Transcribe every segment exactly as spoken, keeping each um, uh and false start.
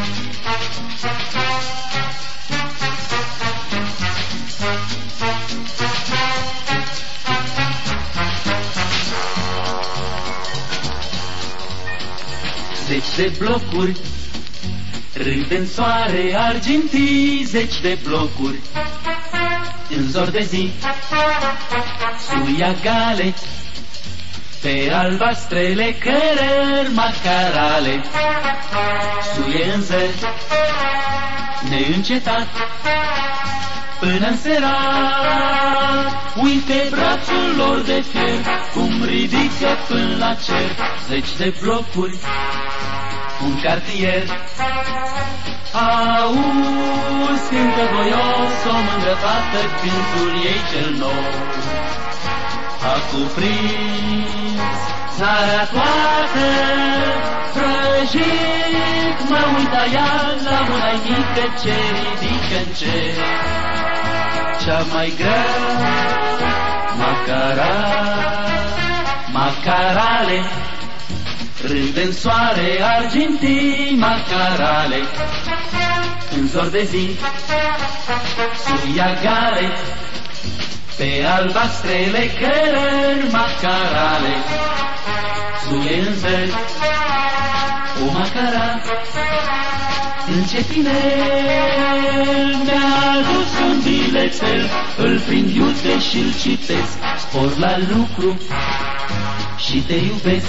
Zeci de blocuri râd în soare argintii, zeci de blocuri în zor de zi suia gale pe albastrele cărări macarale, suie în zări neîncetat până-n serat. Uite brațul lor de fier cum ridică până la cer zeci de blocuri, un cartier. Auzi, cântă voios o mândră fată, cântul ei cel nou a cuprins țara toată. Vrăjit mă uita ea la mâna mică ce ridică-n cer cea mai grea macara, macarale. Râd în soare argintii macarale, în zor de zi suia gale pe albastrele cărări macarale, suie în zări o macara. Încetinel mi-a adus un bilețel, îl prind iute și-l citesc, spor la lucru și te iubesc.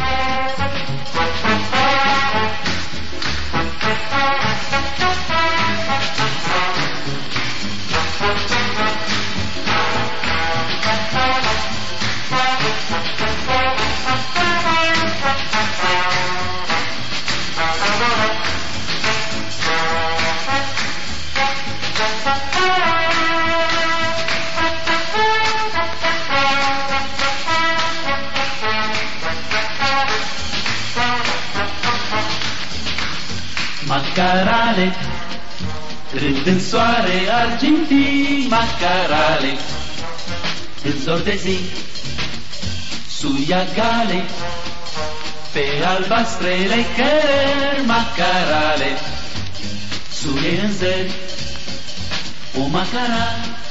Macarale, râd în soare argintii macarale, în zor de zi suia gale pe albastrele cărări macarale, suie în zări o macara.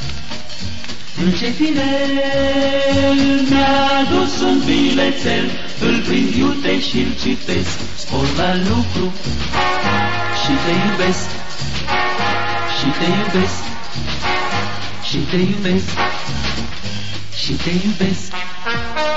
Încetinel mi-a adus un bilețel, îl prind iute și-l citesc, spor la lucru și te iubesc, și te iubesc, și te iubesc, și te iubesc.